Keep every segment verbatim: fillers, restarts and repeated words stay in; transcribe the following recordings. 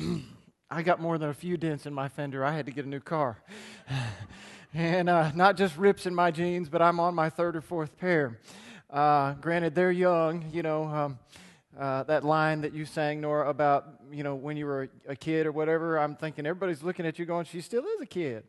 I got more than a few dents in my fender. I had to get a new car. and uh, not just rips in my jeans, but I'm on my third or fourth pair. Uh, granted, they're young, you know, um, uh, that line that you sang, Nora, about, you know, when you were a, a kid or whatever, I'm thinking everybody's looking at you going, she still is a kid.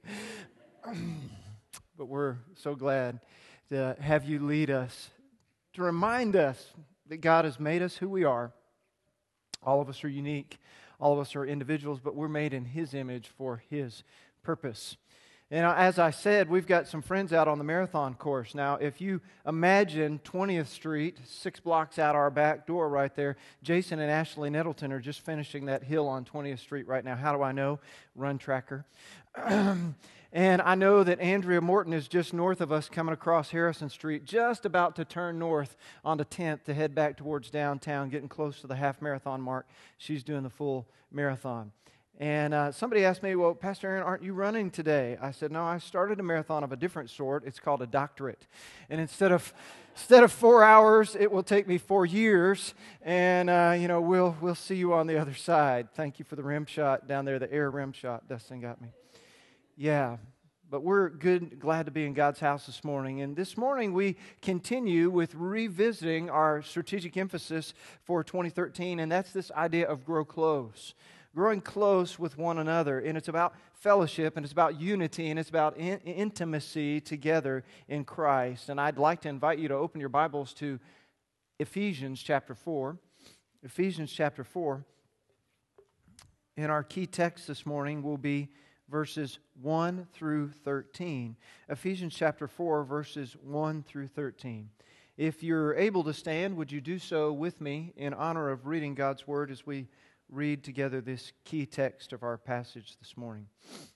But we're so glad to have you lead us, to remind us that God has made us who we are. All of us are unique. All of us are individuals, but we're made in His image for His purpose. And as I said, we've got some friends out on the marathon course. Now, if you imagine twentieth Street, six blocks out our back door right there, Jason and Ashley Nettleton are just finishing that hill on twentieth Street right now. How do I know? Run Tracker. And I know that Andrea Morton is just north of us coming across Harrison Street, just about to turn north onto tenth to head back towards downtown, getting close to the half marathon mark. She's doing the full marathon. And uh, somebody asked me, well, Pastor Aaron, aren't you running today? I said, no, I started a marathon of a different sort. It's called a doctorate. And instead of instead of four hours, it will take me four years. And, uh, you know, we'll we'll see you on the other side. Thank you for the rim shot down there, the air rim shot Dustin got me. Yeah, but we're good, glad to be in God's house this morning. And this morning we continue with revisiting our strategic emphasis for twenty thirteen, and that's this idea of grow close. Growing close with one another. And it's about fellowship, and it's about unity, and it's about in- intimacy together in Christ. And I'd like to invite you to open your Bibles to Ephesians chapter four. Ephesians chapter four. And our key text this morning will be verses one through thirteen. Ephesians chapter four, verses one through thirteen. If you're able to stand, would you do so with me in honor of reading God's Word as we read together this key text of our passage this morning.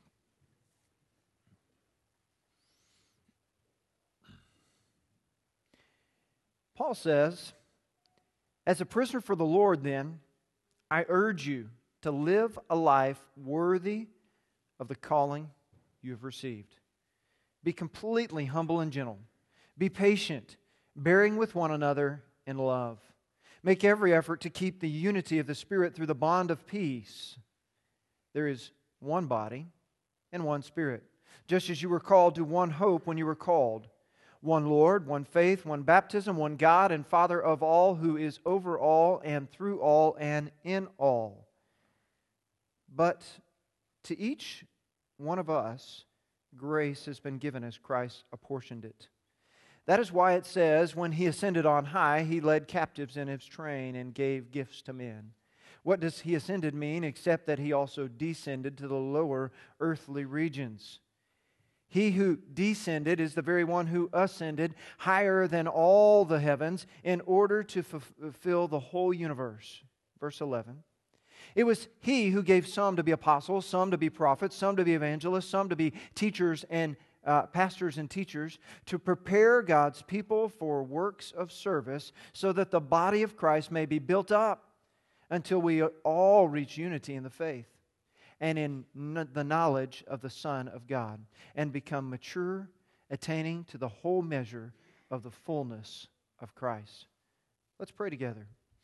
Paul says, as a prisoner for the Lord, then, I urge you to live a life worthy of the calling you have received. Be completely humble and gentle. Be patient, bearing with one another in love. Make every effort to keep the unity of the Spirit through the bond of peace. There is one body and one Spirit, just as you were called to one hope when you were called. One Lord, one faith, one baptism, one God and Father of all, who is over all and through all and in all. But to each one of us, grace has been given as Christ apportioned it. That is why it says, when He ascended on high, He led captives in His train and gave gifts to men. What does He ascended mean except that He also descended to the lower earthly regions? He who descended is the very one who ascended higher than all the heavens in order to fulfill the whole universe. Verse eleven. It was He who gave some to be apostles, some to be prophets, some to be evangelists, some to be teachers and uh, pastors and teachers, to prepare God's people for works of service, so that the body of Christ may be built up until we all reach unity in the faith and in the knowledge of the Son of God, and become mature, attaining to the whole measure of the fullness of Christ. Let's pray together.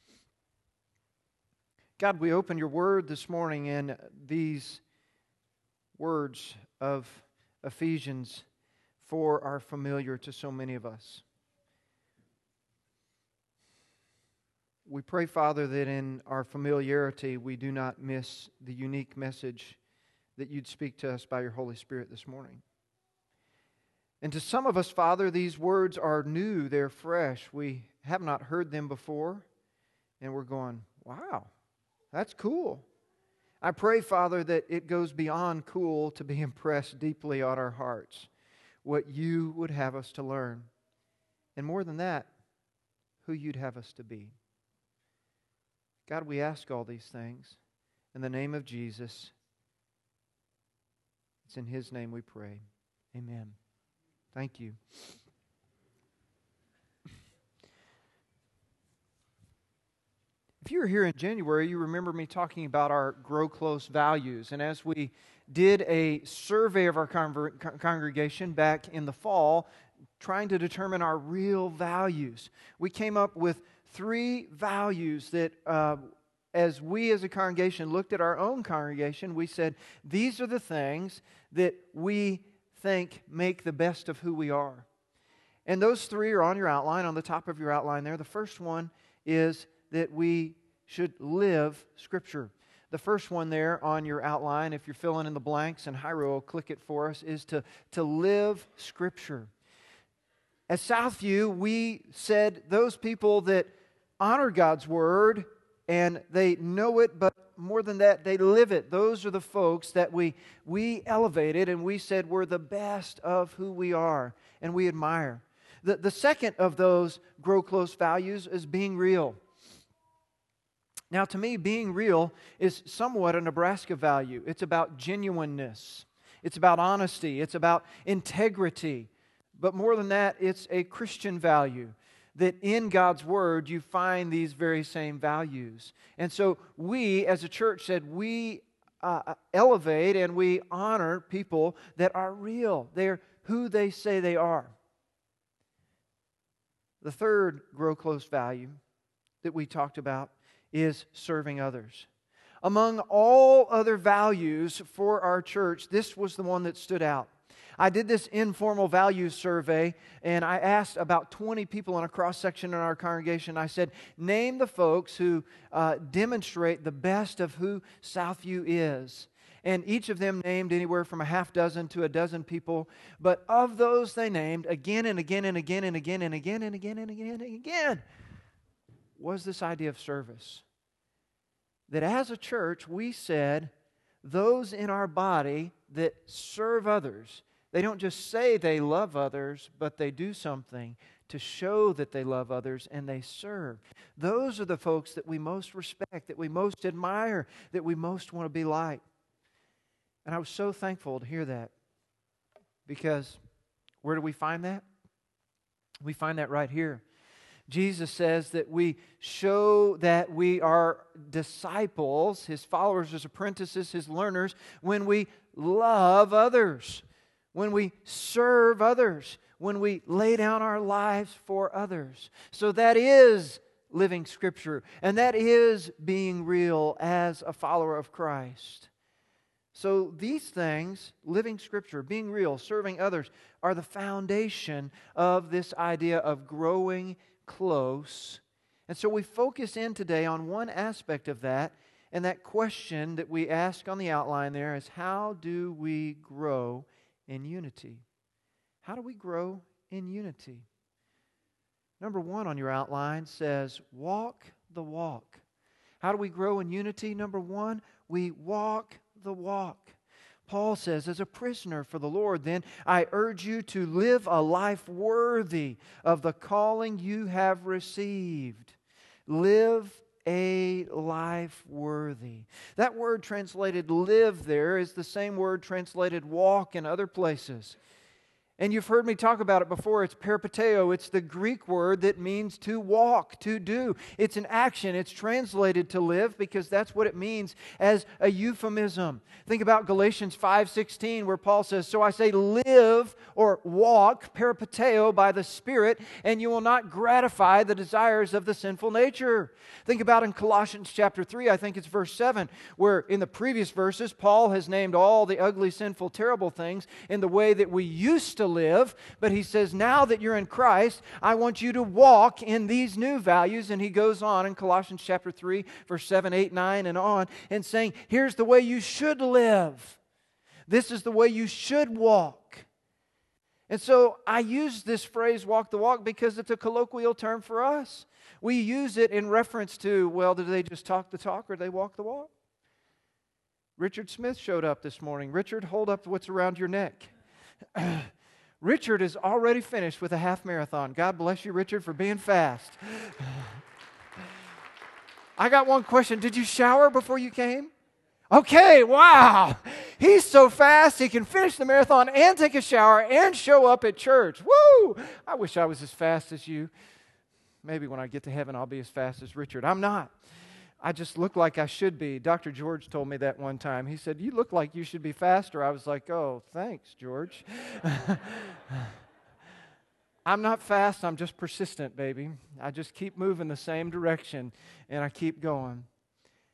God, we open Your Word this morning in these words of Ephesians four are familiar to so many of us. We pray, Father, that in our familiarity we do not miss the unique message that You'd speak to us by Your Holy Spirit this morning. And to some of us, Father, these words are new, they're fresh. We have not heard them before, and we're going, wow. That's cool. I pray, Father, that it goes beyond cool to be impressed deeply on our hearts, what You would have us to learn. And more than that, who You'd have us to be. God, we ask all these things in the name of Jesus. It's in His name we pray. Amen. Thank you. If you were here in January, you remember me talking about our Grow Close values. And as we did a survey of our con- congregation back in the fall, trying to determine our real values, we came up with three values that uh, as we as a congregation looked at our own congregation, we said, these are the things that we think make the best of who we are. And those three are on your outline, on the top of your outline there. The first one is that we should live Scripture. The first one there on your outline, if you're filling in the blanks, and Hyro will click it for us, is to, to live Scripture. At Southview, we said those people that honor God's Word and they know it, but more than that, they live it. Those are the folks that we, we elevated and we said we're the best of who we are and we admire. The, the second of those grow close values is being real. Now, to me, being real is somewhat a Nebraska value. It's about genuineness. It's about honesty. It's about integrity. But more than that, it's a Christian value. That in God's Word you find these very same values. And so we as a church said we uh, elevate and we honor people that are real. They're who they say they are. The third grow close value that we talked about is serving others. Among all other values for our church, this was the one that stood out. I did this informal values survey, and I asked about twenty people in a cross-section in our congregation. I said, name the folks who uh, demonstrate the best of who Southview is. And each of them named anywhere from a half dozen to a dozen people. But of those they named, again and again and again and again and again and again and again and again, was this idea of service. That as a church, we said, those in our body that serve others, they don't just say they love others, but they do something to show that they love others and they serve. Those are the folks that we most respect, that we most admire, that we most want to be like. And I was so thankful to hear that. Because where do we find that? We find that right here. Jesus says that we show that we are disciples, His followers, His apprentices, His learners, when we love others. When we serve others, when we lay down our lives for others. So that is living Scripture, and that is being real as a follower of Christ. So these things, living Scripture, being real, serving others, are the foundation of this idea of growing close. And so we focus in today on one aspect of that, and that question that we ask on the outline there is, how do we grow in unity? How do we grow in unity? Number one on your outline says, walk the walk. How do we grow in unity? Number one, we walk the walk. Paul says, as a prisoner for the Lord, then I urge you to live a life worthy of the calling you have received. Live a life worthy. That word translated live there is the same word translated walk in other places. And you've heard me talk about it before. It's peripateo. It's the Greek word that means to walk, to do. It's an action. It's translated to live because that's what it means as a euphemism. Think about Galatians five sixteen where Paul says, so I say live or walk, peripateo, by the Spirit, and you will not gratify the desires of the sinful nature. Think about in Colossians chapter three, I think it's verse seven, where in the previous verses, Paul has named all the ugly, sinful, terrible things in the way that we used to live, but he says, now that you're in Christ, I want you to walk in these new values. And he goes on in Colossians chapter three, verse seven, eight, nine, and on, and saying, here's the way you should live. This is the way you should walk. And so I use this phrase, walk the walk, because it's a colloquial term for us. We use it in reference to, well, do they just talk the talk or do they walk the walk? Richard Smith showed up this morning. Richard, hold up what's around your neck. Richard is already finished with a half marathon. God bless you, Richard, for being fast. I got one question. Did you shower before you came? Okay, wow. He's so fast he can finish the marathon and take a shower and show up at church. Woo! I wish I was as fast as you. Maybe when I get to heaven I'll be as fast as Richard. I'm not. I just look like I should be. Doctor George told me that one time. He said, you look like you should be faster. I was like, oh, thanks, George. I'm not fast. I'm just persistent, baby. I just keep moving the same direction, and I keep going.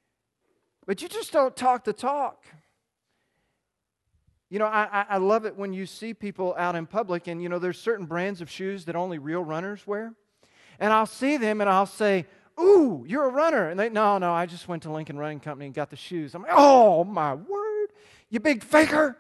But you just don't talk the talk. You know, I, I love it when you see people out in public and, you know, there's certain brands of shoes that only real runners wear. And I'll see them and I'll say, ooh, you're a runner. And they, no, no, I just went to Lincoln Running Company and got the shoes. I'm like, oh, my word, you big faker.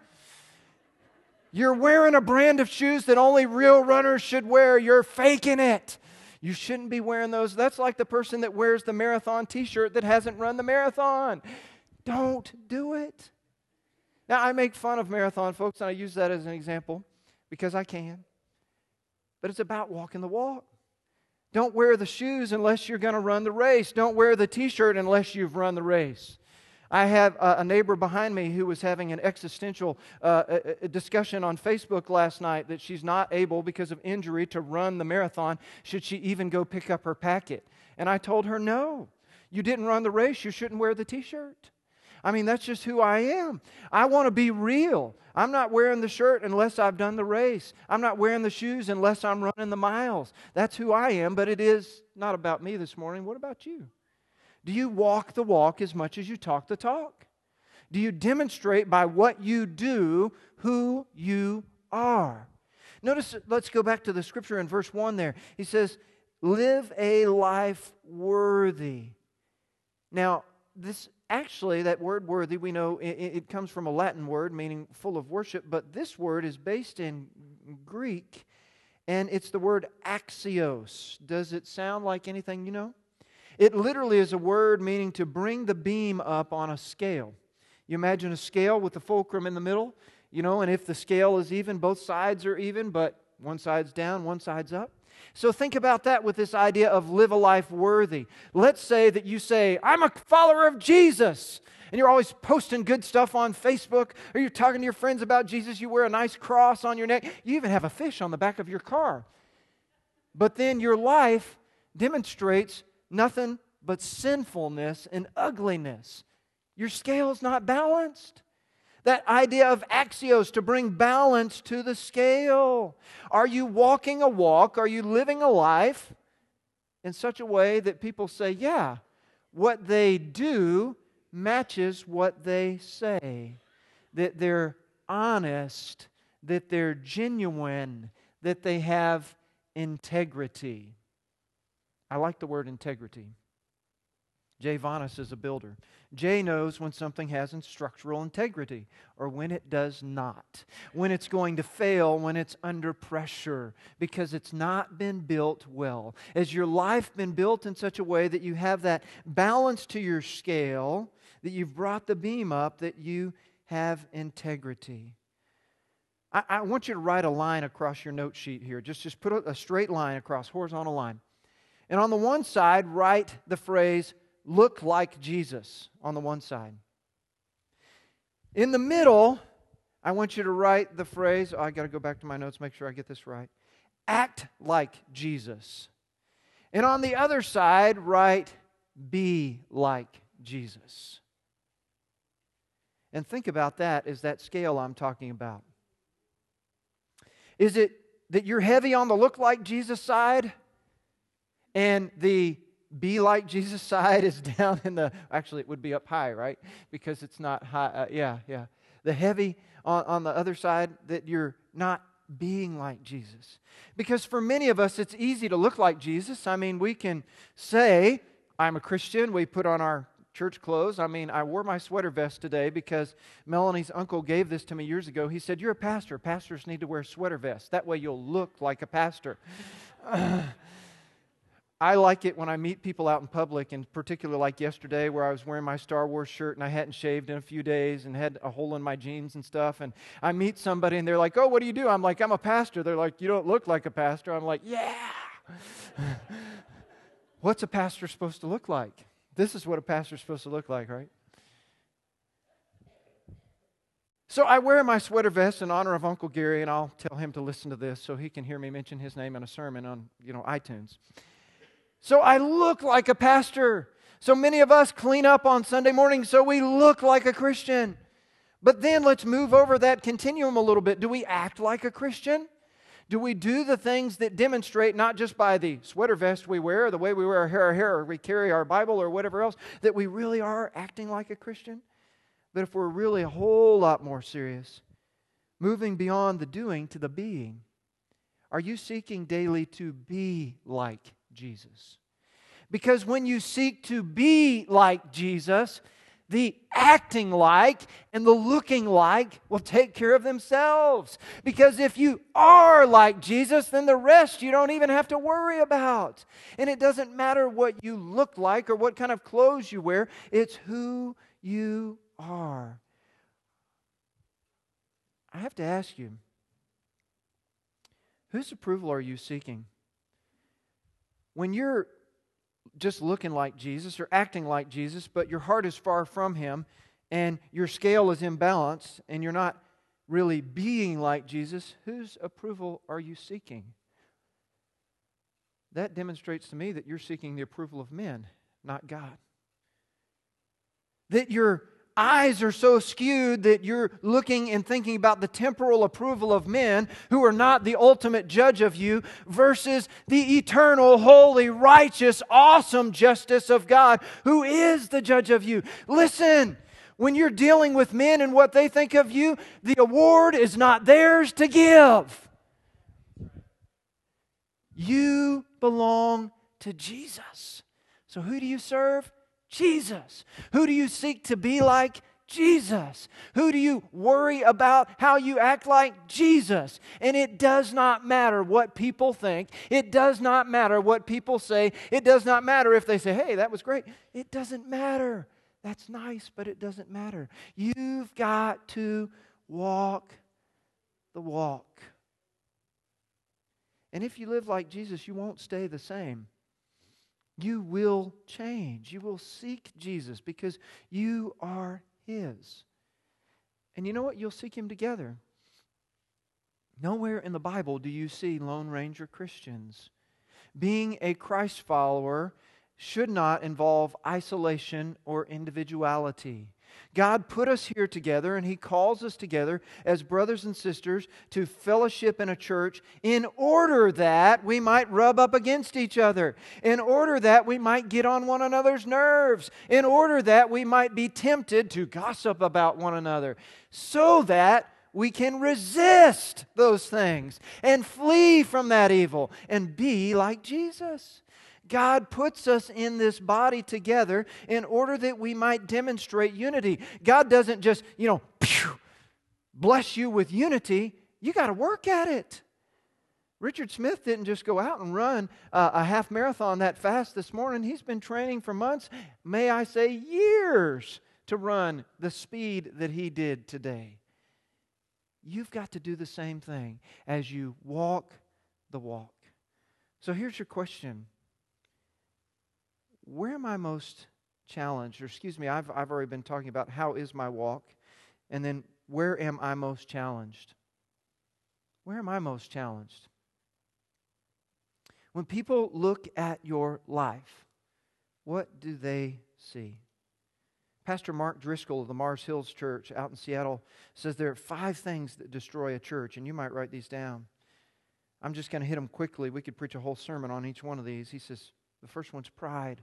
You're wearing a brand of shoes that only real runners should wear. You're faking it. You shouldn't be wearing those. That's like the person that wears the marathon t-shirt that hasn't run the marathon. Don't do it. Now, I make fun of marathon folks, and I use that as an example because I can. But it's about walking the walk. Don't wear the shoes unless you're going to run the race. Don't wear the t-shirt unless you've run the race. I have a, a neighbor behind me who was having an existential uh, a, a discussion on Facebook last night that she's not able, because of injury, to run the marathon. Should she even go pick up her packet? And I told her, no, you didn't run the race. You shouldn't wear the t-shirt. I mean, that's just who I am. I want to be real. I'm not wearing the shirt unless I've done the race. I'm not wearing the shoes unless I'm running the miles. That's who I am, but it is not about me this morning. What about you? Do you walk the walk as much as you talk the talk? Do you demonstrate by what you do who you are? Notice, let's go back to the scripture in verse one there. He says, live a life worthy. Now, this actually, that word worthy, we know it, it comes from a Latin word meaning full of worship, but this word is based in Greek, and it's the word axios. Does it sound like anything you know? It literally is a word meaning to bring the beam up on a scale. You imagine a scale with the fulcrum in the middle, you know, and if the scale is even, both sides are even, but one side's down, one side's up. So think about that with this idea of live a life worthy. Let's say that you say, I'm a follower of Jesus, and you're always posting good stuff on Facebook, or you're talking to your friends about Jesus, you wear a nice cross on your neck, you even have a fish on the back of your car. But then your life demonstrates nothing but sinfulness and ugliness. Your scale's not balanced. That idea of axios, to bring balance to the scale. Are you walking a walk? Are you living a life in such a way that people say, yeah, what they do matches what they say? That they're honest, that they're genuine, that they have integrity. I like the word integrity. Jay Vonis is a builder. Jay knows when something has structural integrity or when it does not. When it's going to fail, when it's under pressure, because it's not been built well. Has your life been built in such a way that you have that balance to your scale, that you've brought the beam up, that you have integrity? I, I want you to write a line across your note sheet here. Just, just put a, a straight line across, horizontal line. And on the one side, write the phrase, look like Jesus, on the one side. In the middle, I want you to write the phrase, oh, I got to go back to my notes, make sure I get this right. Act like Jesus. And on the other side, write, be like Jesus. And think about that as that scale I'm talking about. Is it that you're heavy on the look like Jesus side, and the be like Jesus side is down in the, actually it would be up high, right? Because it's not high, uh, yeah, yeah. The heavy on, on the other side, that you're not being like Jesus. Because for many of us, it's easy to look like Jesus. I mean, we can say, I'm a Christian. We put on our church clothes. I mean, I wore my sweater vest today because Melanie's uncle gave this to me years ago. He said, you're a pastor. Pastors need to wear sweater vests. That way you'll look like a pastor. I like it when I meet people out in public, and particularly like yesterday where I was wearing my Star Wars shirt and I hadn't shaved in a few days and had a hole in my jeans and stuff, and I meet somebody and they're like, oh, what do you do? I'm like, I'm a pastor. They're like, you don't look like a pastor. I'm like, yeah. What's a pastor supposed to look like? This is what a pastor's supposed to look like, right? So I wear my sweater vest in honor of Uncle Gary, and I'll tell him to listen to this so he can hear me mention his name in a sermon on, you know, iTunes. So I look like a pastor. So many of us clean up on Sunday morning so we look like a Christian. But then let's move over that continuum a little bit. Do we act like a Christian? Do we do the things that demonstrate, not just by the sweater vest we wear, the way we wear our hair, our hair, or we carry our Bible or whatever else, that we really are acting like a Christian? But if we're really a whole lot more serious, moving beyond the doing to the being, are you seeking daily to be like Jesus? Because when you seek to be like Jesus, the acting like and the looking like will take care of themselves. Because if you are like Jesus, then the rest you don't even have to worry about. And it doesn't matter what you look like or what kind of clothes you wear. It's who you are. I have to ask you, whose approval are you seeking? When you're just looking like Jesus or acting like Jesus, but your heart is far from Him and your scale is imbalanced and you're not really being like Jesus, whose approval are you seeking? That demonstrates to me that you're seeking the approval of men, not God. That your eyes are so skewed that you're looking and thinking about the temporal approval of men who are not the ultimate judge of you versus the eternal, holy, righteous, awesome justice of God who is the judge of you. Listen, when you're dealing with men and what they think of you, the award is not theirs to give. You belong to Jesus. So who do you serve? Jesus. Who do you seek to be like? Jesus. Who do you worry about how you act like? Jesus. And it does not matter what people think. It does not matter what people say. It does not matter if they say, hey, that was great. It doesn't matter. That's nice, but it doesn't matter. You've got to walk the walk. And if you live like Jesus, you won't stay the same. You will change. You will seek Jesus because you are His. And you know what? You'll seek Him together. Nowhere in the Bible do you see Lone Ranger Christians. Being a Christ follower should not involve isolation or individuality. God put us here together and He calls us together as brothers and sisters to fellowship in a church in order that we might rub up against each other, in order that we might get on one another's nerves, in order that we might be tempted to gossip about one another, so that we can resist those things and flee from that evil and be like Jesus. God puts us in this body together in order that we might demonstrate unity. God doesn't just, you know, pew, bless you with unity. You got to work at it. Richard Smith didn't just go out and run uh, a half marathon that fast this morning. He's been training for months, may I say years, to run the speed that he did today. You've got to do the same thing as you walk the walk. So here's your question. Where am I most challenged? Or excuse me, I've, I've already been talking about how is my walk. And then where am I most challenged? Where am I most challenged? When people look at your life, what do they see? Pastor Mark Driscoll of the Mars Hills Church out in Seattle says there are five things that destroy a church, and you might write these down. I'm just going to hit them quickly. We could preach a whole sermon on each one of these. He says the first one's pride.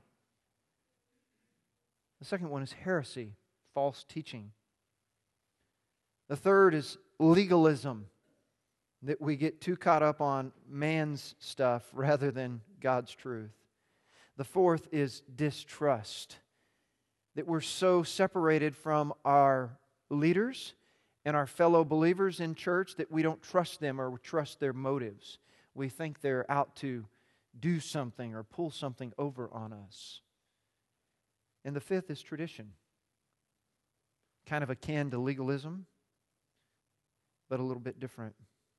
The second one is heresy, false teaching. The third is legalism, that we get too caught up on man's stuff rather than God's truth. The fourth is distrust, that we're so separated from our leaders and our fellow believers in church that we don't trust them or trust their motives. We think they're out to do something or pull something over on us. And the fifth is tradition. Kind of akin to legalism, but a little bit different.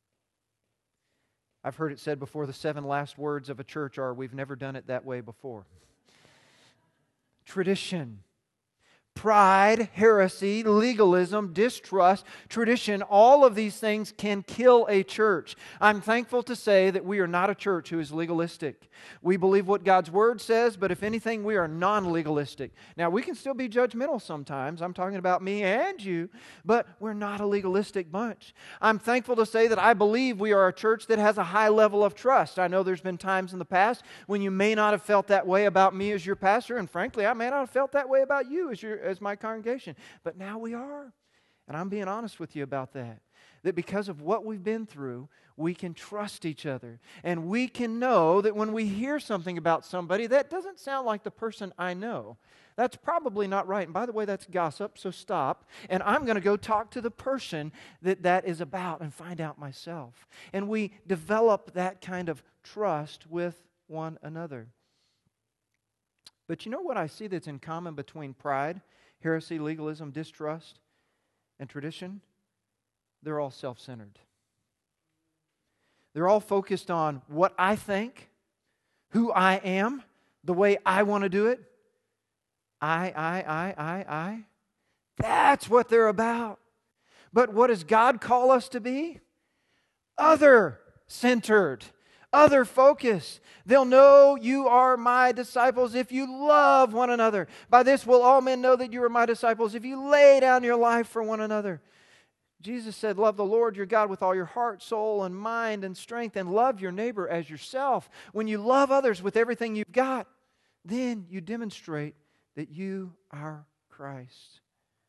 I've heard it said before, the seven last words of a church are, we've never done it that way before. Tradition. Pride, heresy, legalism, distrust, tradition, all of these things can kill a church. I'm thankful to say that we are not a church who is legalistic. We believe what God's Word says, but if anything, we are non-legalistic. Now, we can still be judgmental sometimes. I'm talking about me and you, but we're not a legalistic bunch. I'm thankful to say that I believe we are a church that has a high level of trust. I know there's been times in the past when you may not have felt that way about me as your pastor, and frankly, I may not have felt that way about you as your as my congregation. But now we are. And I'm being honest with you about that. That because of what we've been through, we can trust each other. And we can know that when we hear something about somebody, that doesn't sound like the person I know. That's probably not right. And by the way, that's gossip, so stop. And I'm going to go talk to the person that that is about and find out myself. And we develop that kind of trust with one another. But you know what I see that's in common between pride, heresy, legalism, distrust, and tradition? They're all self-centered. They're all focused on what I think, who I am, the way I want to do it. I, I, I, I, I. That's what they're about. But what does God call us to be? Other-centered. Other focus. They'll know you are my disciples if you love one another. By this will all men know that you are my disciples if you lay down your life for one another. Jesus said, love the Lord your God with all your heart, soul, and mind and strength, and love your neighbor as yourself. When you love others with everything you've got, then you demonstrate that you are Christ.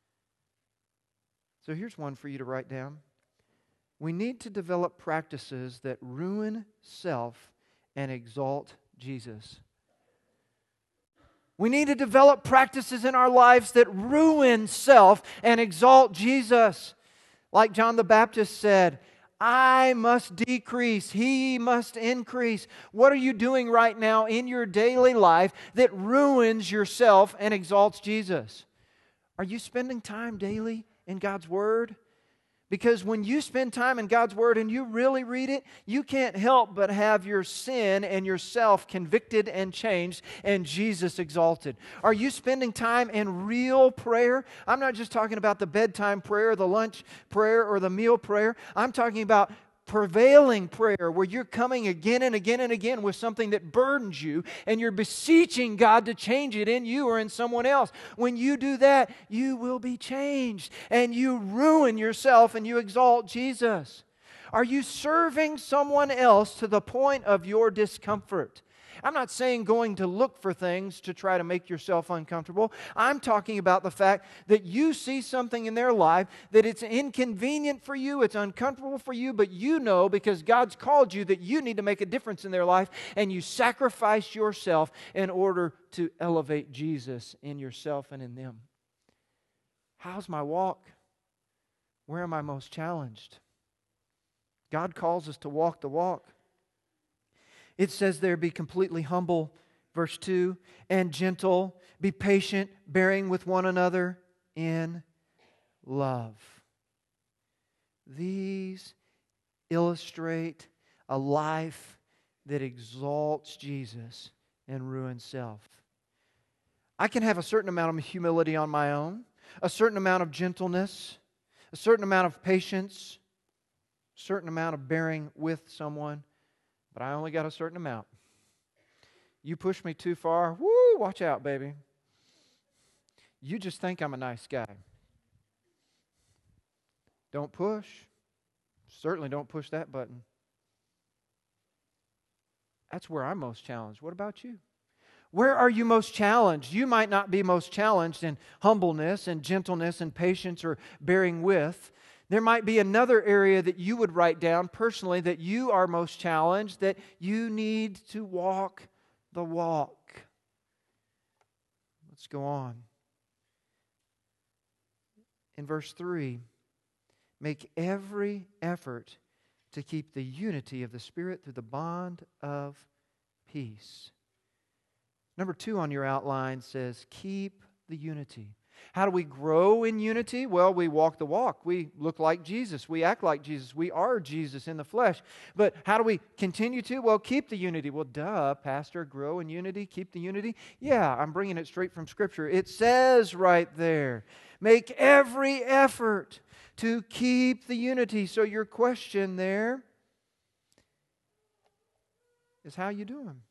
So here's one for you to write down. We need to develop practices that ruin self and exalt Jesus. We need to develop practices in our lives that ruin self and exalt Jesus. Like John the Baptist said, I must decrease, He must increase. What are you doing right now in your daily life that ruins yourself and exalts Jesus? Are you spending time daily in God's Word? Because when you spend time in God's Word and you really read it, you can't help but have your sin and yourself convicted and changed and Jesus exalted. Are you spending time in real prayer? I'm not just talking about the bedtime prayer, the lunch prayer, or the meal prayer. I'm talking about prevailing prayer where you're coming again and again and again with something that burdens you and you're beseeching God to change it in you or in someone else. When you do that, you will be changed and you ruin yourself and you exalt Jesus. Are you serving someone else to the point of your discomfort? I'm not saying going to look for things to try to make yourself uncomfortable. I'm talking about the fact that you see something in their life that it's inconvenient for you, it's uncomfortable for you, but you know because God's called you that you need to make a difference in their life, and you sacrifice yourself in order to elevate Jesus in yourself and in them. How's my walk? Where am I most challenged? God calls us to walk the walk. It says there, be completely humble, verse two, and gentle, be patient, bearing with one another in love. These illustrate a life that exalts Jesus and ruins self. I can have a certain amount of humility on my own, a certain amount of gentleness, a certain amount of patience, a certain amount of bearing with someone. But I only got a certain amount. You push me too far, woo, watch out, baby. You just think I'm a nice guy. Don't push. Certainly don't push that button. That's where I'm most challenged. What about you? Where are you most challenged? You might not be most challenged in humbleness and gentleness and patience or bearing with. There might be another area that you would write down personally that you are most challenged, that you need to walk the walk. Let's go on. In verse three, make every effort to keep the unity of the Spirit through the bond of peace. Number two on your outline says, keep the unity. How do we grow in unity? Well, we walk the walk. We look like Jesus. We act like Jesus. We are Jesus in the flesh. But how do we continue to? Well, keep the unity. Well, duh, Pastor, grow in unity, keep the unity. Yeah, I'm bringing it straight from Scripture. It says right there, make every effort to keep the unity. So your question there is, how you doing?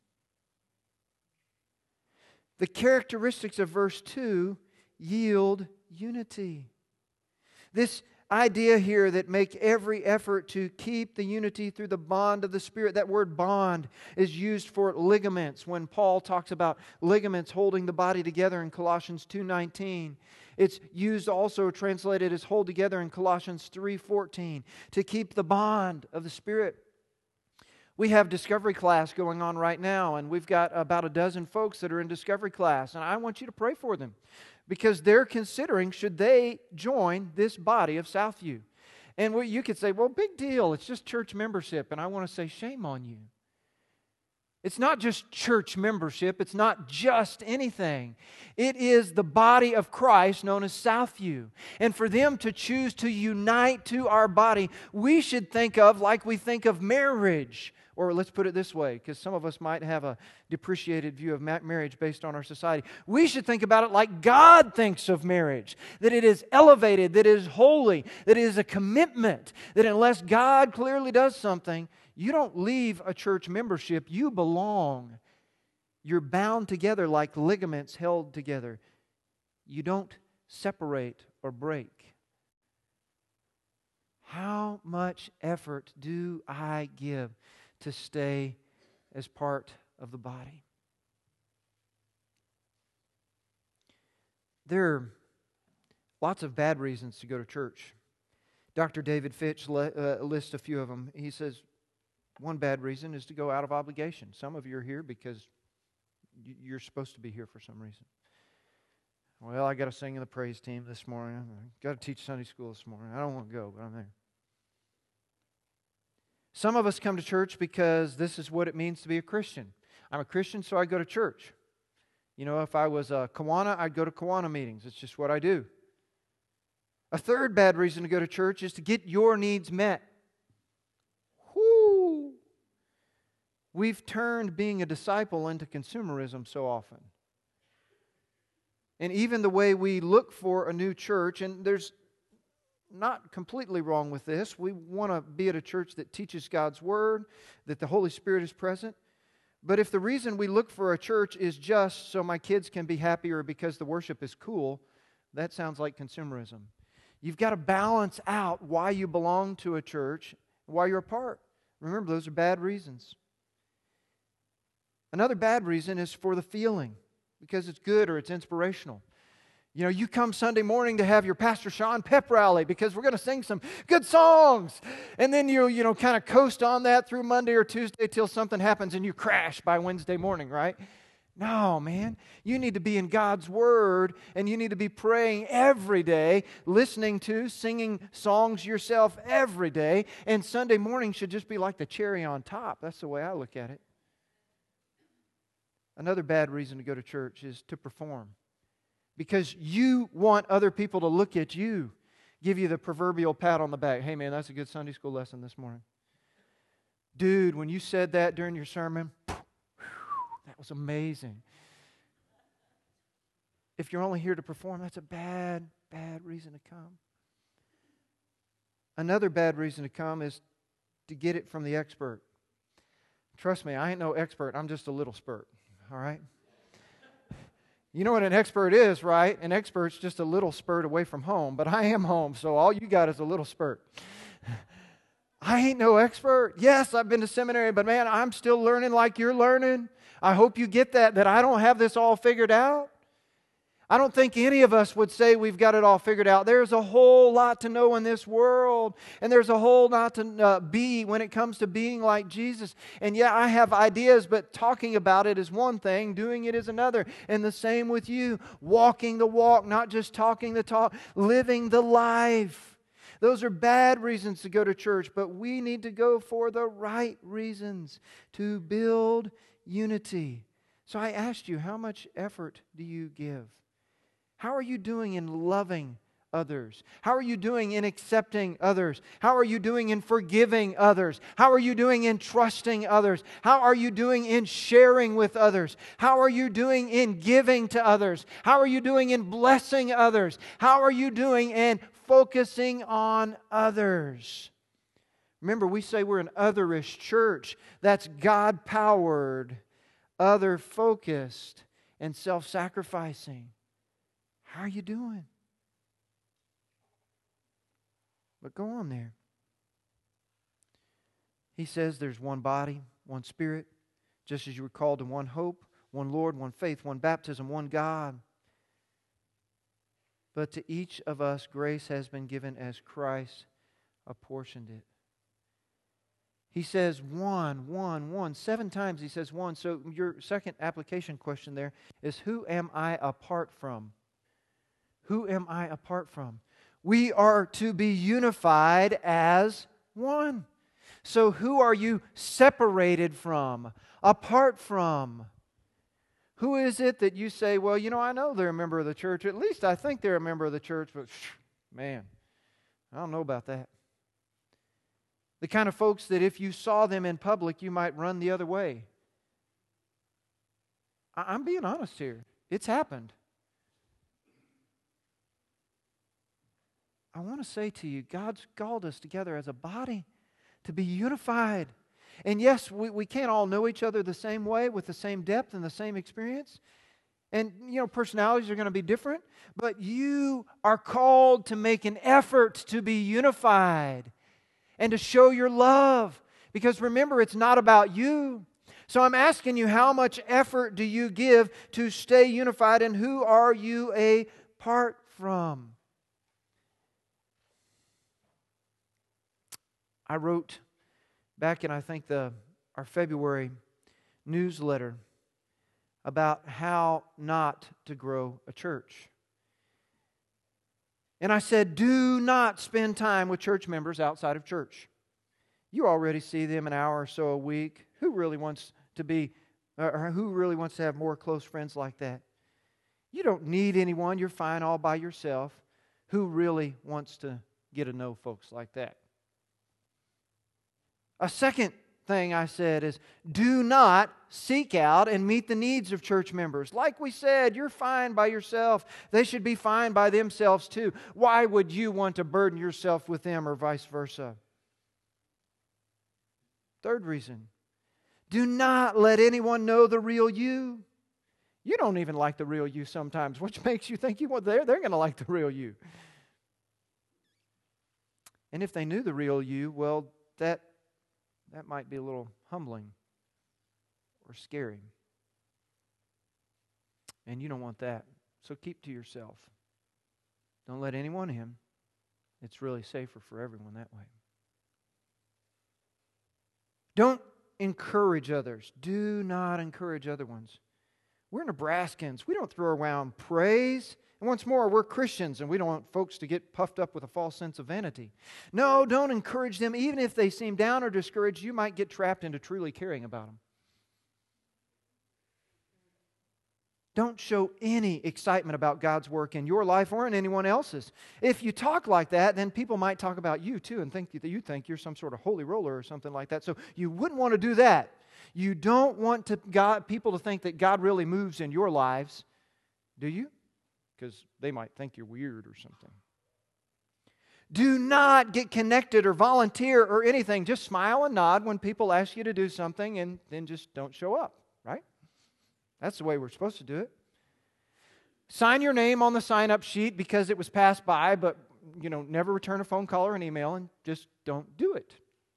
The characteristics of verse two yield unity. This idea here that make every effort to keep the unity through the bond of the Spirit. That word bond is used for ligaments when Paul talks about ligaments holding the body together in Colossians two nineteen. It's used also, translated as hold together in Colossians three fourteen, to keep the bond of the Spirit. We have Discovery class going on right now, and we've got about a dozen folks that are in Discovery class, and I want you to pray for them because they're considering should they join this body of Southview. And what you could say, well, big deal, it's just church membership, and I want to say, shame on you. It's not just church membership. It's not just anything. It is the body of Christ known as Southview. And for them to choose to unite to our body, we should think of like we think of marriage. Or let's put it this way, because some of us might have a depreciated view of marriage based on our society. We should think about it like God thinks of marriage. That it is elevated, that it is holy, that it is a commitment. That unless God clearly does something, you don't leave a church membership. You belong. You're bound together like ligaments held together. You don't separate or break. How much effort do I give to stay as part of the body? There are lots of bad reasons to go to church. Doctor David Fitch le- uh, lists a few of them. He says, one bad reason is to go out of obligation. Some of you are here because you're supposed to be here for some reason. Well, I got to sing in the praise team this morning. I got to teach Sunday school this morning. I don't want to go, but I'm there. Some of us come to church because this is what it means to be a Christian. I'm a Christian, so I go to church. You know, if I was a Kiwanis, I'd go to Kiwanis meetings. It's just what I do. A third bad reason to go to church is to get your needs met. Whoo! We've turned being a disciple into consumerism so often. And even the way we look for a new church, and there's not completely wrong with this. We want to be at a church that teaches God's Word, that the Holy Spirit is present. But if the reason we look for a church is just so my kids can be happy or because the worship is cool, that sounds like consumerism. You've got to balance out why you belong to a church, why you're a part. Remember, those are bad reasons. Another bad reason is for the feeling, because it's good or it's inspirational. You know, you come Sunday morning to have your Pastor Sean pep rally because we're going to sing some good songs. And then you, you know, kind of coast on that through Monday or Tuesday till something happens and you crash by Wednesday morning, right? No, man. You need to be in God's Word and you need to be praying every day, listening to, singing songs yourself every day. And Sunday morning should just be like the cherry on top. That's the way I look at it. Another bad reason to go to church is to perform. Because you want other people to look at you, give you the proverbial pat on the back. Hey man, that's a good Sunday school lesson this morning. Dude, when you said that during your sermon, that was amazing. If you're only here to perform, that's a bad, bad reason to come. Another bad reason to come is to get it from the expert. Trust me, I ain't no expert. I'm just a little spurt. All right? You know what an expert is, right? An expert's just a little spurt away from home, but I am home, so all you got is a little spurt. I ain't no expert. Yes, I've been to seminary, but man, I'm still learning like you're learning. I hope you get that, that I don't have this all figured out. I don't think any of us would say we've got it all figured out. There's a whole lot to know in this world, and there's a whole lot to uh, be when it comes to being like Jesus. And yeah, I have ideas, but talking about it is one thing, doing it is another. And the same with you, walking the walk, not just talking the talk, living the life. Those are bad reasons to go to church, but we need to go for the right reasons to build unity. So I asked you, how much effort do you give? How are you doing in loving others? How are you doing in accepting others? How are you doing in forgiving others? How are you doing in trusting others? How are you doing in sharing with others? How are you doing in giving to others? How are you doing in blessing others? How are you doing in focusing on others? Remember, we say we're an otherish church. That's God-powered, other-focused, and self-sacrificing. How are you doing? But go on there. He says there's one body, one Spirit, just as you were called to one hope, one Lord, one faith, one baptism, one God. But to each of us grace has been given as Christ apportioned it. He says one, one, one. Seven times he says one. So your second application question there is, who am I apart from? Who am I apart from? We are to be unified as one. So who are you separated from, apart from? Who is it that you say, well, you know, I know they're a member of the church. At least I think they're a member of the church, but man, I don't know about that. The kind of folks that if you saw them in public, you might run the other way. I'm being honest here. It's happened. I want to say to you, God's called us together as a body to be unified. And yes, we, we can't all know each other the same way with the same depth and the same experience. And, you know, personalities are going to be different. But you are called to make an effort to be unified and to show your love. Because remember, it's not about you. So I'm asking you, how much effort do you give to stay unified, and who are you apart from? I wrote back in, I think, the our February newsletter about how not to grow a church. And I said, do not spend time with church members outside of church. You already see them an hour or so a week. Who really wants to be, or who really wants to have more close friends like that? You don't need anyone. You're fine all by yourself. Who really wants to get to know folks like that? A second thing I said is, do not seek out and meet the needs of church members. Like we said, you're fine by yourself. They should be fine by themselves too. Why would you want to burden yourself with them, or vice versa? Third reason, do not let anyone know the real you. You don't even like the real you sometimes, which makes you think you want they're, they're going to like the real you. And if they knew the real you, well, that That might be a little humbling or scary. And you don't want that. So keep to yourself. Don't let anyone in. It's really safer for everyone that way. Don't encourage others. Do not encourage other ones. We're Nebraskans. We don't throw around praise. And once more, we're Christians, and we don't want folks to get puffed up with a false sense of vanity. No, don't encourage them. Even if they seem down or discouraged, you might get trapped into truly caring about them. Don't show any excitement about God's work in your life or in anyone else's. If you talk like that, then people might talk about you too and think that you think you're some sort of holy roller or something like that. So you wouldn't want to do that. You don't want to God, people to think that God really moves in your lives, do you? Because they might think you're weird or something. Do not get connected or volunteer or anything. Just smile and nod when people ask you to do something, and then just don't show up, right? That's the way we're supposed to do it. Sign your name on the sign-up sheet because it was passed by, but you know, never return a phone call or an email, and just don't do it.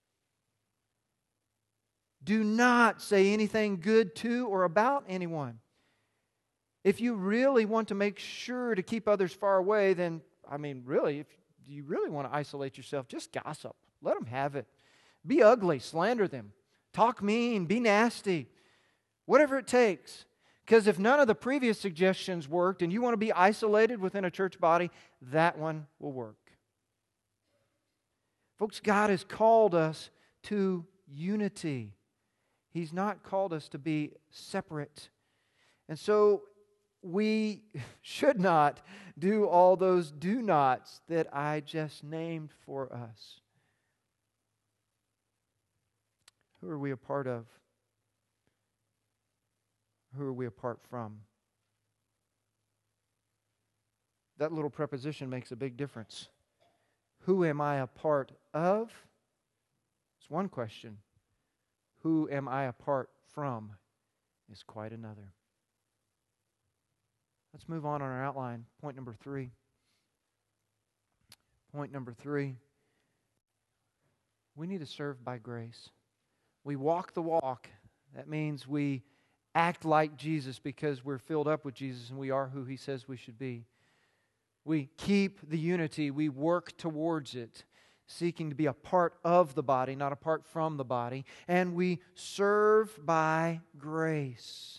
Do not say anything good to or about anyone. If you really want to make sure to keep others far away, then, I mean, really, if you really want to isolate yourself, just gossip. Let them have it. Be ugly, slander them. Talk mean, be nasty. Whatever it takes. Because if none of the previous suggestions worked and you want to be isolated within a church body, that one will work. Folks, God has called us to unity. He's not called us to be separate. And so, we should not do all those do nots that I just named for us. Who are we a part of? Who are we apart from? That little preposition makes a big difference. Who am I a part of? It's one question. Who am I apart from is quite another. Let's move on on our outline. Point number three. Point number three. We need to serve by grace. We walk the walk. That means we act like Jesus because we're filled up with Jesus and we are who He says we should be. We keep the unity. We work towards it, seeking to be a part of the body, not apart from the body. And we serve by grace.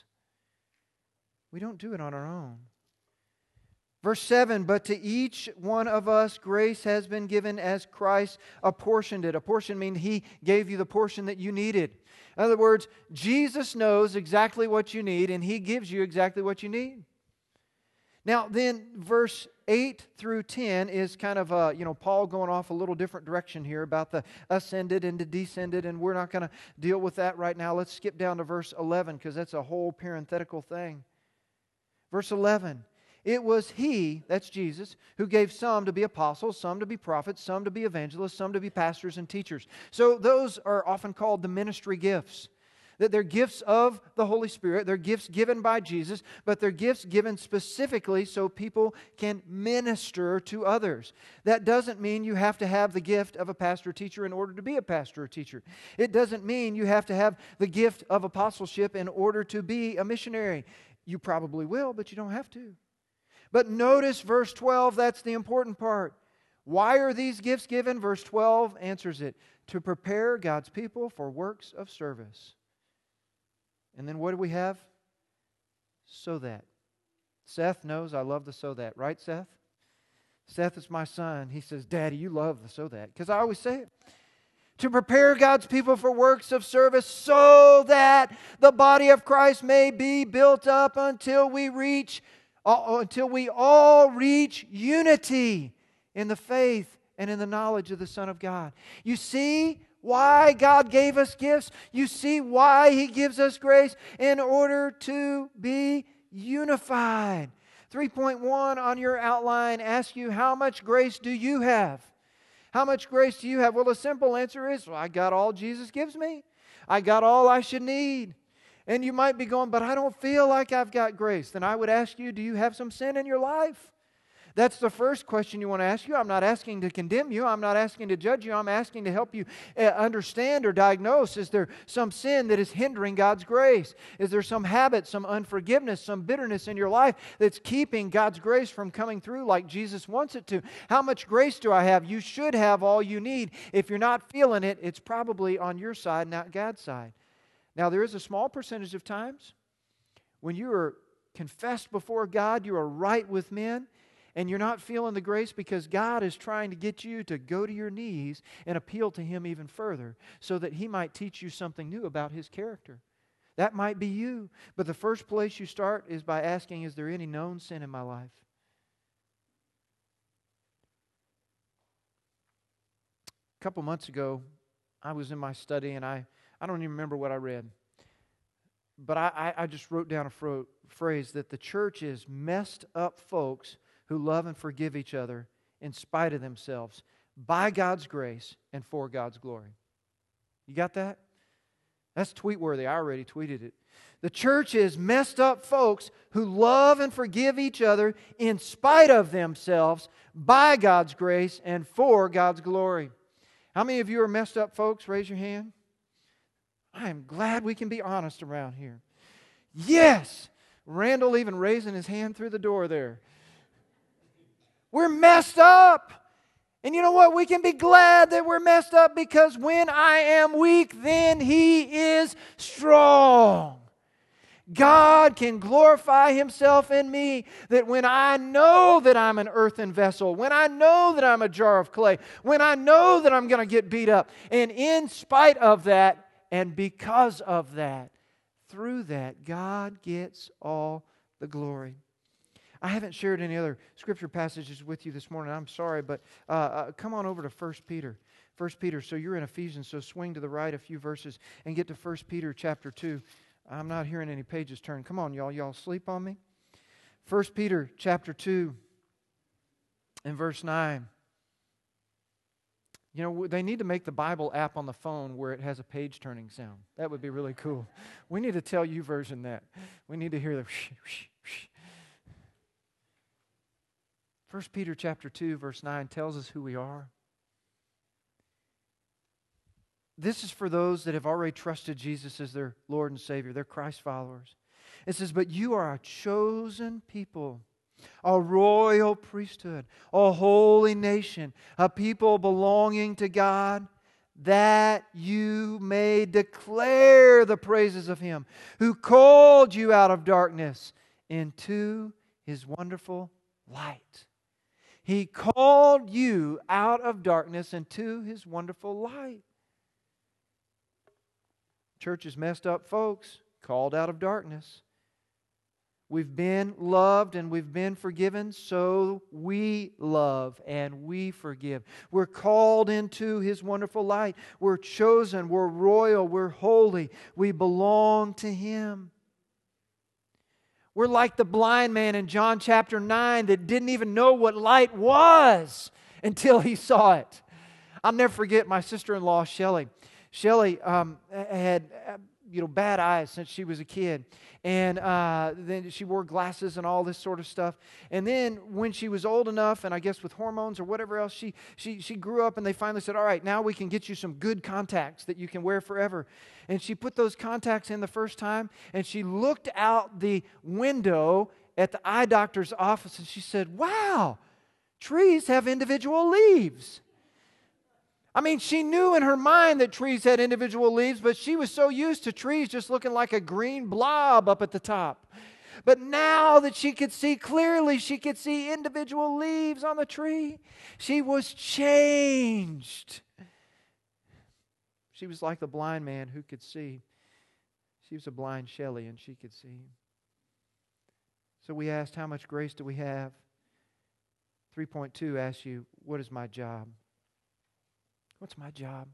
We don't do it on our own. Verse seven, but to each one of us grace has been given as Christ apportioned it. Apportion means He gave you the portion that you needed. In other words, Jesus knows exactly what you need and He gives you exactly what you need. Now then, verse eight through ten is kind of, uh, you know, Paul going off a little different direction here about the ascended and the descended, and we're not going to deal with that right now. Let's skip down to verse eleven because that's a whole parenthetical thing. Verse eleven, it was He, that's Jesus, who gave some to be apostles, some to be prophets, some to be evangelists, some to be pastors and teachers. So those are often called the ministry gifts. That they're gifts of the Holy Spirit. They're gifts given by Jesus, but they're gifts given specifically so people can minister to others. That doesn't mean you have to have the gift of a pastor or teacher in order to be a pastor or teacher. It doesn't mean you have to have the gift of apostleship in order to be a missionary. You probably will, but you don't have to. But notice verse twelve, that's the important part. Why are these gifts given? Verse twelve answers it. To prepare God's people for works of service. And then what do we have? So that. Seth knows I love the so that. Right, Seth? Seth is my son. He says, Daddy, you love the so that. Because I always say it. To prepare God's people for works of service so that the body of Christ may be built up until we reach, uh, until we all reach unity in the faith and in the knowledge of the Son of God. You see why God gave us gifts? You see why He gives us grace? In order to be unified. three point one on your outline asks you, how much grace do you have? How much grace do you have? Well, the simple answer is, well, I got all Jesus gives me. I got all I should need. And you might be going, but I don't feel like I've got grace. Then I would ask you, do you have some sin in your life? That's the first question you want to ask you. I'm not asking to condemn you. I'm not asking to judge you. I'm asking to help you understand or diagnose. Is there some sin that is hindering God's grace? Is there some habit, some unforgiveness, some bitterness in your life that's keeping God's grace from coming through like Jesus wants it to? How much grace do I have? You should have all you need. If you're not feeling it, it's probably on your side, not God's side. Now, there is a small percentage of times when you are confessed before God, you are right with men, and you're not feeling the grace because God is trying to get you to go to your knees and appeal to Him even further so that He might teach you something new about His character. That might be you. But the first place you start is by asking, is there any known sin in my life? A couple months ago, I was in my study and I, I don't even remember what I read. But I, I just wrote down a fro- phrase that the church is messed up folks who love and forgive each other in spite of themselves, by God's grace and for God's glory. You got that? That's tweet-worthy. I already tweeted it. The church is messed up folks who love and forgive each other in spite of themselves, by God's grace and for God's glory. How many of you are messed up folks? Raise your hand. I am glad we can be honest around here. Yes! Randall even raising his hand through the door there. We're messed up. And you know what? We can be glad that we're messed up because when I am weak, then He is strong. God can glorify Himself in me, that when I know that I'm an earthen vessel, when I know that I'm a jar of clay, when I know that I'm going to get beat up, and in spite of that, and because of that, through that, God gets all the glory. I haven't shared any other scripture passages with you this morning. I'm sorry, but uh, uh, come on over to First Peter. First Peter, so you're in Ephesians, so swing to the right a few verses and get to First Peter chapter two. I'm not hearing any pages turn. Come on, y'all. Y'all sleep on me? First Peter chapter two and verse nine. You know, they need to make the Bible app on the phone where it has a page turning sound. That would be really cool. We need to tell you version that. We need to hear the whoosh, whoosh, whoosh. First Peter chapter two, verse nine tells us who we are. This is for those that have already trusted Jesus as their Lord and Savior. They're Christ followers. It says, but you are a chosen people, a royal priesthood, a holy nation, a people belonging to God, that you may declare the praises of Him who called you out of darkness into His wonderful light. He called you out of darkness into His wonderful light. Church is messed up folks, called out of darkness. We've been loved and we've been forgiven, so we love and we forgive. We're called into His wonderful light. We're chosen, we're royal, we're holy. We belong to Him. We're like the blind man in John chapter nine that didn't even know what light was until he saw it. I'll never forget my sister-in-law, Shelley. Shelley um, had you know bad eyes since she was a kid, and uh, then she wore glasses and all this sort of stuff. And then when she was old enough, and I guess with hormones or whatever else, she she she grew up, and they finally said, "All right, now we can get you some good contacts that you can wear forever." And she put those contacts in the first time, and she looked out the window at the eye doctor's office, and she said, "Wow, trees have individual leaves." I mean, she knew in her mind that trees had individual leaves, but she was so used to trees just looking like a green blob up at the top. But now that she could see clearly, she could see individual leaves on the tree. She was changed. She was like the blind man who could see. She was a blind Shelley, and she could see. So we asked, how much grace do we have? three point two asks you, what is my job? What's my job?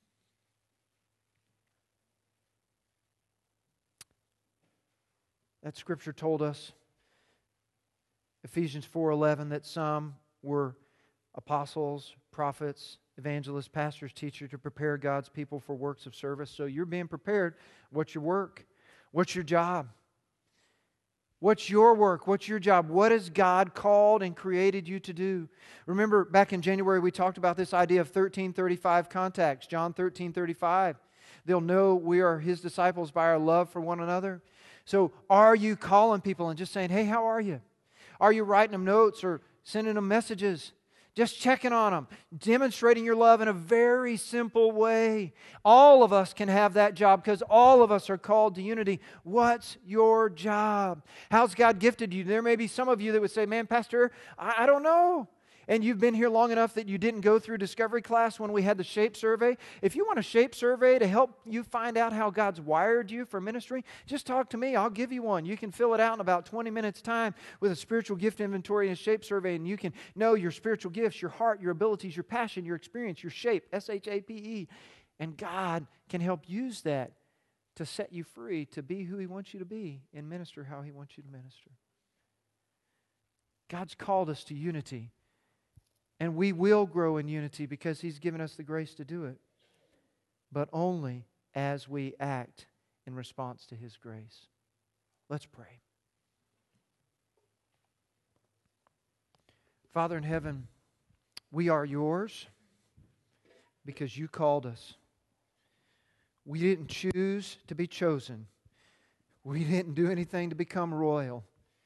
That scripture told us, Ephesians four eleven, that some were apostles, prophets, evangelists, pastors, teachers, to prepare God's people for works of service. So you're being prepared. What's your work? What's your job? What's your work? What's your job? What has God called and created you to do? Remember, back in January, we talked about this idea of thirteen thirty-five contacts. John thirteen thirty-five. They'll know we are His disciples by our love for one another. So are you calling people and just saying, hey, how are you? Are you writing them notes or sending them messages? Just checking on them, demonstrating your love in a very simple way. All of us can have that job because all of us are called to unity. What's your job? How's God gifted you? There may be some of you that would say, man, Pastor, I, I don't know. And you've been here long enough that you didn't go through discovery class when we had the SHAPE survey. If you want a SHAPE survey to help you find out how God's wired you for ministry, just talk to me. I'll give you one. You can fill it out in about twenty minutes time with a spiritual gift inventory and a SHAPE survey, and you can know your spiritual gifts, your heart, your abilities, your passion, your experience, your shape, S H A P E. And God can help use that to set you free to be who He wants you to be and minister how He wants you to minister. God's called us to unity. And we will grow in unity because He's given us the grace to do it. But only as we act in response to His grace. Let's pray. Father in heaven, we are Yours because You called us. We didn't choose to be chosen. We didn't do anything to become royal.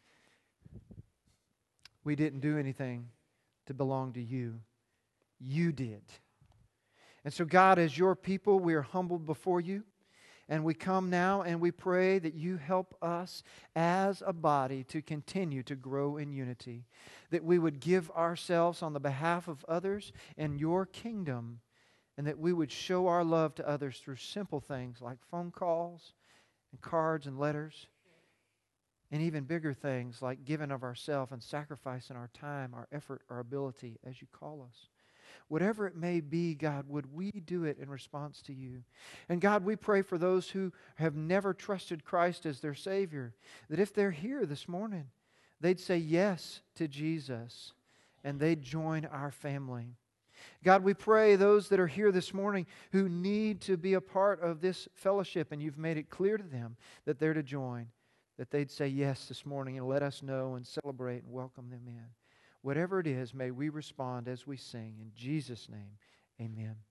We didn't do anything to belong to You. You did. And so God, as Your people, we are humbled before You. And we come now and we pray that You help us as a body to continue to grow in unity. That we would give ourselves on the behalf of others in Your kingdom. And that we would show our love to others through simple things like phone calls and cards and letters. and even bigger things like giving of ourselves and sacrificing our time, our effort, our ability as you call us. Whatever it may be, God, would we do it in response to you? And God, we pray for those who have never trusted Christ as their Savior, that if they're here this morning, they'd say yes to Jesus and they'd join our family. God, we pray those that are here this morning who need to be a part of this fellowship, and you've made it clear to them that they're to join, that they'd say yes this morning and let us know and celebrate and welcome them in. Whatever it is, may we respond as we sing. In Jesus' name, amen.